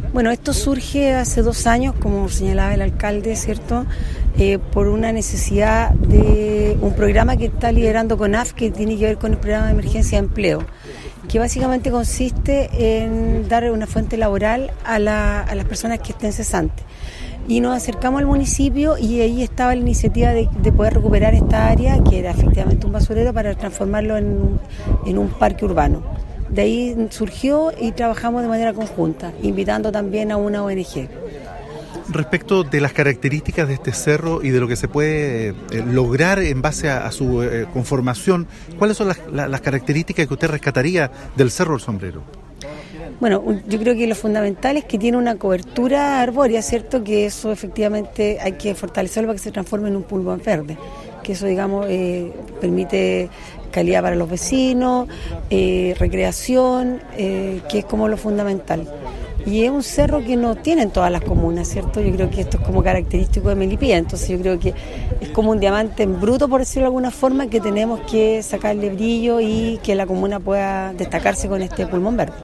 Bueno, esto surge hace 2 años, como señalaba el alcalde, ¿cierto? Por una necesidad de un programa que está liderando CONAF, que tiene que ver con el programa de emergencia de empleo, que básicamente consiste en dar una fuente laboral a las personas que estén cesantes. Y nos acercamos al municipio y ahí estaba la iniciativa de poder recuperar esta área, que era efectivamente un basurero, para transformarlo en un parque urbano. De ahí surgió y trabajamos de manera conjunta, invitando también a una ONG. Respecto de las características de este cerro y de lo que se puede lograr en base a su conformación, ¿cuáles son las características que usted rescataría del Cerro del Sombrero? Bueno, yo creo que lo fundamental es que tiene una cobertura arbórea, ¿cierto? Que eso efectivamente hay que fortalecerlo para que se transforme en un pulmón verde, que eso, digamos, permite calidad para los vecinos, recreación, que es como lo fundamental. Y es un cerro que no tienen todas las comunas, ¿cierto? Yo creo que esto es como característico de Melipilla, entonces yo creo que es como un diamante en bruto, por decirlo de alguna forma, que tenemos que sacarle brillo y que la comuna pueda destacarse con este pulmón verde.